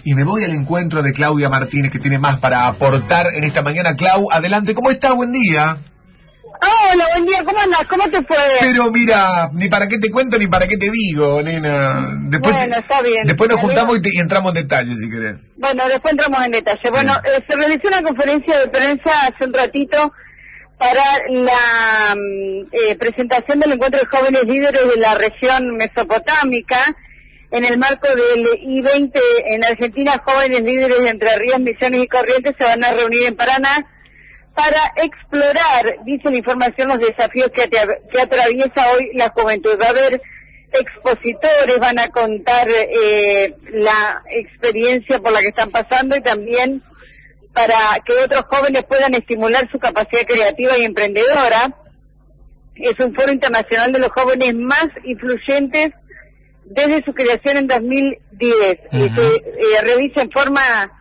Y me voy al encuentro de Claudia Martínez, que tiene más para aportar en esta mañana. Clau, adelante, ¿cómo estás? Buen día. Hola, buen día, ¿cómo andás? ¿Cómo te fue? Pero mira, ni para qué te cuento ni para qué te digo, nena. Después, bueno, está bien. Después nos juntamos y entramos en detalle, si querés. Bueno, después entramos en detalle. Sí. Bueno, se realizó una conferencia de prensa hace un ratito para la presentación del encuentro de jóvenes líderes de la región mesopotámica. En el marco del I-20 en Argentina, jóvenes líderes de Entre Ríos, Misiones y Corrientes se van a reunir en Paraná para explorar, dice la información, los desafíos que atraviesa hoy la juventud. Va a haber expositores, van a contar la experiencia por la que están pasando y también para que otros jóvenes puedan estimular su capacidad creativa y emprendedora. Es un foro internacional de los jóvenes más influyentes desde su creación en 2010 y se realiza en forma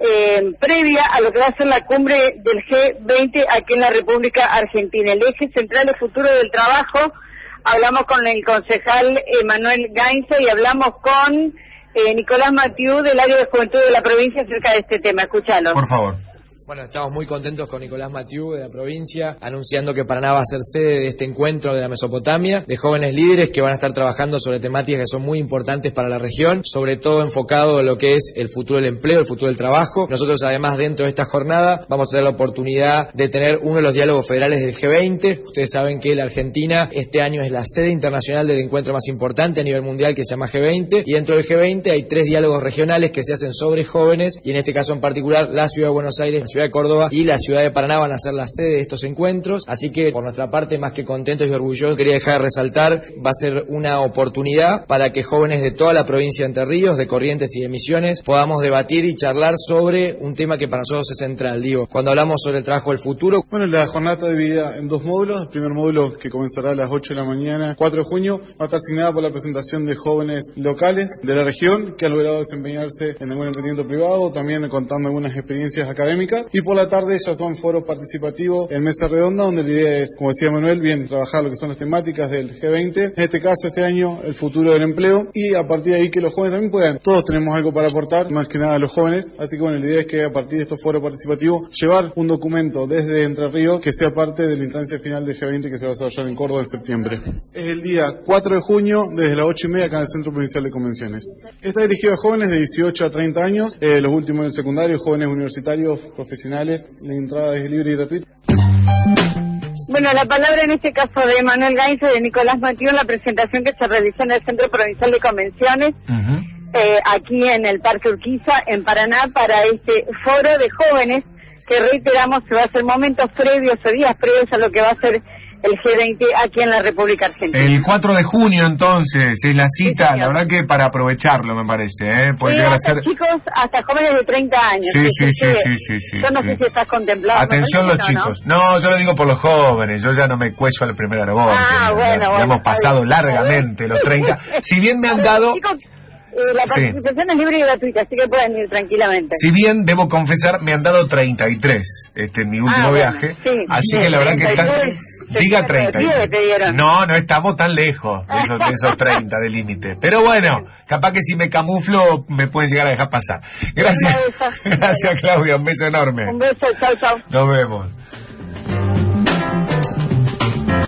previa a lo que va a ser la cumbre del G20 aquí en la República Argentina. El eje central es futuro del trabajo. Hablamos con el concejal Manuel Gainza y hablamos con Nicolás Mathieu del área de juventud de la provincia acerca de este tema. Escúchalo. Por favor. Bueno, estamos muy contentos con Nicolás Mathieu de la provincia, anunciando que Paraná va a ser sede de este encuentro de la Mesopotamia, de jóvenes líderes que van a estar trabajando sobre temáticas que son muy importantes para la región, sobre todo enfocado en lo que es el futuro del empleo, el futuro del trabajo. Nosotros, además, dentro de esta jornada, vamos a tener la oportunidad de tener uno de los diálogos federales del G20. Ustedes saben que la Argentina este año es la sede internacional del encuentro más importante a nivel mundial, que se llama G20, y dentro del G20 hay 3 diálogos regionales que se hacen sobre jóvenes, y en este caso en particular la Ciudad de Buenos Aires, la Ciudad de Córdoba y la Ciudad de Paraná van a ser la sede de estos encuentros, así que por nuestra parte, más que contentos y orgullosos, quería dejar de resaltar, va a ser una oportunidad para que jóvenes de toda la provincia de Entre Ríos, de Corrientes y de Misiones, podamos debatir y charlar sobre un tema que para nosotros es central, cuando hablamos sobre el trabajo del futuro. Bueno, la jornada está dividida en 2 módulos. El primer módulo, que comenzará a las 8 de la mañana, 4 de junio, va a estar asignada por la presentación de jóvenes locales de la región que han logrado desempeñarse en algún emprendimiento privado, también contando algunas experiencias académicas, y por la tarde ya son foros participativos en mesa redonda, donde la idea es, como decía Manuel, bien trabajar lo que son las temáticas del G20, en este caso este año el futuro del empleo, y a partir de ahí que los jóvenes también puedan, todos tenemos algo para aportar, más que nada los jóvenes, así que bueno, la idea es que a partir de estos foros participativos llevar un documento desde Entre Ríos que sea parte de la instancia final del G20 que se va a desarrollar en Córdoba en septiembre. Es el día 4 de junio desde las 8:30 acá en el Centro Provincial de Convenciones. Está dirigido a jóvenes de 18 a 30 años, los últimos del secundario, jóvenes universitarios, profesionales. La entrada es libre y gratuita. Bueno, la palabra en este caso de Manuel Gainza y de Nicolás Mathieu en la presentación que se realizó en el Centro Provincial de Convenciones, aquí en el Parque Urquiza, en Paraná, para este foro de jóvenes que, reiteramos, se va a hacer momentos previos o días previos a lo que va a ser el G20 aquí en la República Argentina. El 4 de junio, entonces, es la cita, sí, la verdad que para aprovecharlo, me parece, puede llegar a ser... chicos, hasta jóvenes de 30 años. Sí. Yo no sé si estás contemplando. Atención los chicos. No, yo lo digo por los jóvenes, yo ya no me cuello al primer aeropuerto. Bueno, hemos pasado largamente los 30. Si bien me han dado... Chicos, la participación es libre y gratuita, así que pueden ir tranquilamente. Si bien, debo confesar, me han dado 33 en mi último viaje, así que la verdad que están... Diga 30. No estamos tan lejos de esos 30 de límite. Pero bueno, capaz que si me camuflo me pueden llegar a dejar pasar. Gracias, Claudia, un beso enorme. Un beso, chau. Nos vemos.